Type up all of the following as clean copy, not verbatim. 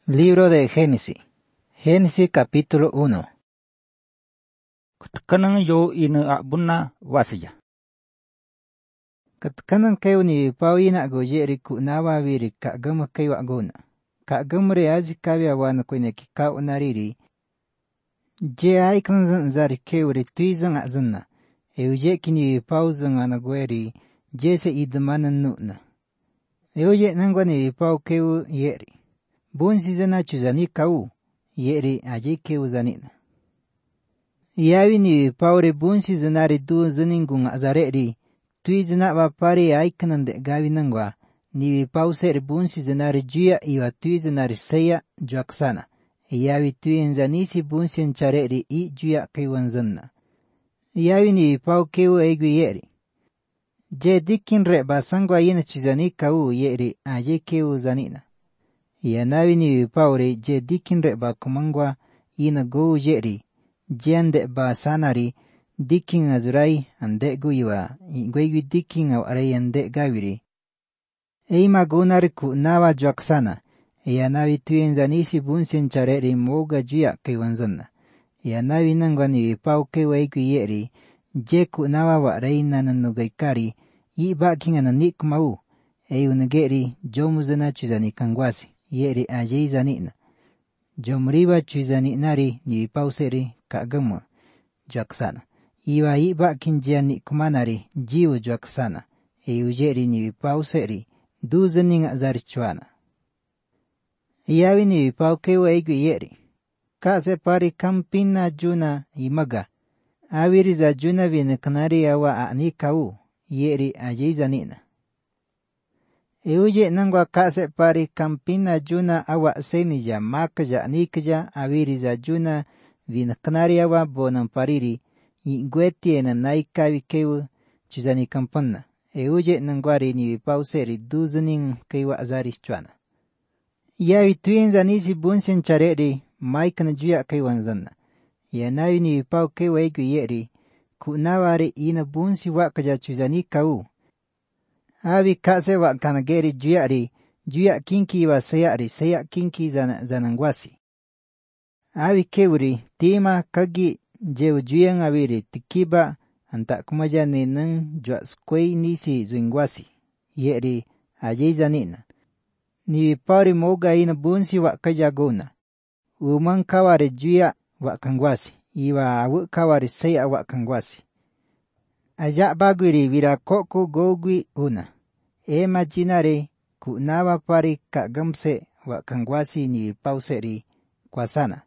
Libro de Génesis. Génesis capítulo 1. Kutkanan yo ina abuna wasija. Katkanan kayo ni pawina gojeri kunawa viri kagama kayo agona. Kagamre aji kabya wana kwene kikao nariri. Je aikon zan zari kewri tuizan azanna. Euje kini pauzan anagweri jese idmanan nuna. Euje nangwani pau kewu yeri. Bunsi zana chuzani kau, yeri aji kewu zanina. Yawi ni paure bunsi zanari du zaningung azareri, tui zanaba pare aikanan de gawi nangwa, ni pauseri bunsi zanari juya iwa tui zanari saya juaksana. Yawi tui nzanisi bunsi enchareri I juya kewan zanna. Yawi ni pau kewu eigu yeri. Je dikin reba sangwa yina chuzani kau yeri aji kewu zanina. Yanawi ni paure je dikin reba kumangwa ina go yeri, je ande ba sanari, dikin azurai ande guiwa, igwegi dikin au aray ande gawiri. Eima gunari ku nawa juaksana, yanawi tuyen zanisi bunsen chareri moga juya kewanzana. Yanawi nangwa ni pau kewaigu yeri, je ku nawa wa aray nananugaikari, baking ananik mau, unageri jomuzana chuzani kangwasi. Yeri ajay zanina. Jomriba chuzani nari ni pauseri kagama juaksana. Iwa bakin jiani kumanari jiwa juaksana. Ujeri ni pauseri duzaning azarichuana. Iyawi ni paukewa eigu yeri. Kase pari kampina juna imaga. Awiriza juna vinakanari awa anikau. Yeri ajay zanina. Euje nangwa kase pari kampina juna awa senija makaja nikja awiriza juna vinaknari awa bonan pariri igweti ena naikawi kewu chuzani kampana. Euje nangwari ni pauseri duzaning kewa azari chuana. Yawi tuyen zanisi bunsen chareri maikana juya kewanzana. Yanawi ni pau kewa eigu yeri kunawari ina bunsi wakaja chuzani kau. Awi kase wa kanageri juya kinki wa saya kinki zanangwasi. Awi kewri tima kagi jew juyan awiri tikiba anta kumaja nenang juaskwei nisi zuingwasi. Yeri ajay zanina. Ni pari moga ina bunsi wa kajagona. Umang kawari juya wa kangwasi. Iwa awu kawari saya wa kangwasi. Aja bagwiri vira koko gogwi una. Ema jinare ku nawa pari kagamse wa kangwasi ni pauseri kwasana.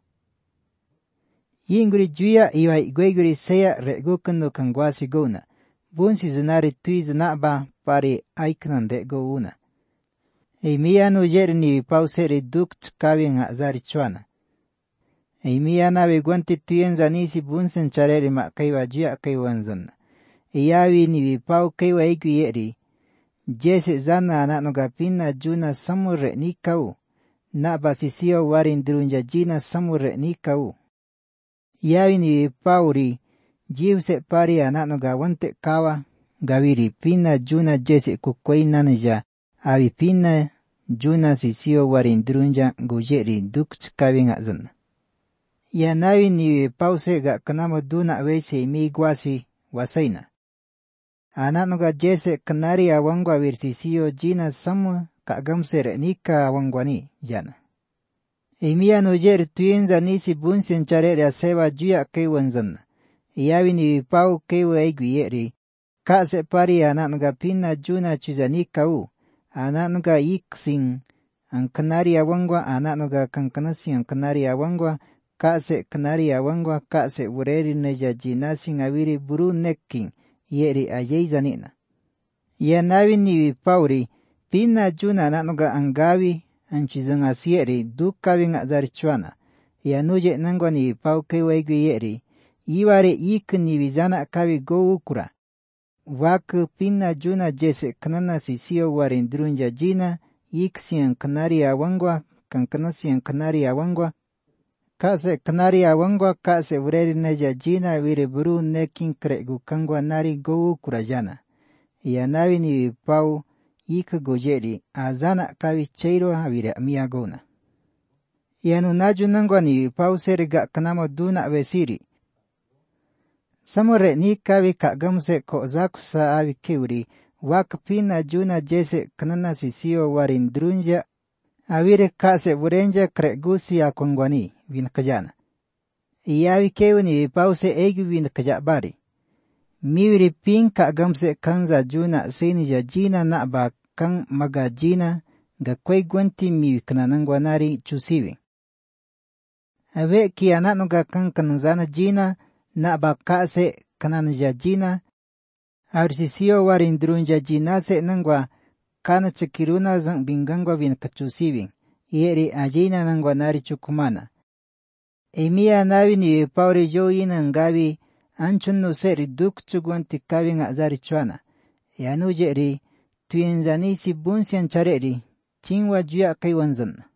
Yinguri juya iwa igweguri saya regukano kangwasi gona. Bunsi zinari tui zinaba pari aiknande go una. Eimiano jeri ni pauseri dukt kawin azari chuana. Eimiana wegwanti tuyen zanisi bunsen chareri makaiwa juya kaiwanzana. Iyawi ni pau kaiwa igu yeri. Jese zana ananoga pina juna samure ni kau. Na basisio warin drunja jina samure ni kau. Yawi ni pauri jiwse pari ananoga wante kawa. Gawiri pina juna jese kukwei nanija. Awi pina juna sisio warin drunja gujeri dukt kawin azana. Yanawi ni pause ga kanamo duna wese imi gwasi wasaina. Ananoga jese kanari awangwa virsisio jina samu kagamsere nika awangwani jana. Imia nojer tuyenza nisi bunsen charere asewa juya kewanzana. Iyawi ni pau kewa eigu yeri. Kase pari ananoga pina juna chuzani kau. Ananoga iksin ang kanari awangwa ananoga kankanasi ang kanari awangwa. Kase kanari awangwa kase ureri neja jinasin awiri buru nekking. Yeri ajay zanina. Yanawi ni pauri pina juna ananoga angawi anchizang asieri dukawing azarichuana. Yanuje nangwa ni pau kewaigu yeri. Iware ik ni wizana kawi go ukura. Waku pina juna jese kanana sisio warin drunja jina. Ik siyan kanari awangwa kankanasiyan kanari awangwa. Kase kanari awangwa kase ureri neja jina wire buru nekin kregu kangwa nari go kurajana. Yanawi ni pau ik gojeri azana kawi cheiro awire miagona. Yanu naju nangwa ni pausere ga kanamo duna besiri. Samore ni kawi kagamse ko zakusa awi kiuri, wakapina juna jese kanana sisiyo warin drunja, awire kase burenja kregusi akongwani, vinakajana. Iyawi kewu ni pause egi vinakajabari. Miwiri pin kagamse kanza juna senija jina na ba kang maga jina, ga kway gwanti miwi kananangwanari chusiwi. Awe kianano ga kang kananzana jina, na ba kase kananja jina, arsisiyo warin drunja jina se nangwa kana chakiruna zang bingangwa vinakachusiwi, yeri ajina nangwa nari chukumana. Emia nawi ni pauri jo ina ngawi, anchun no seri duk chugwanti kawi nga zari chwana. Yanu jeri, tuyen zanisi bunsian chareri, chingwa juya kay wanzan.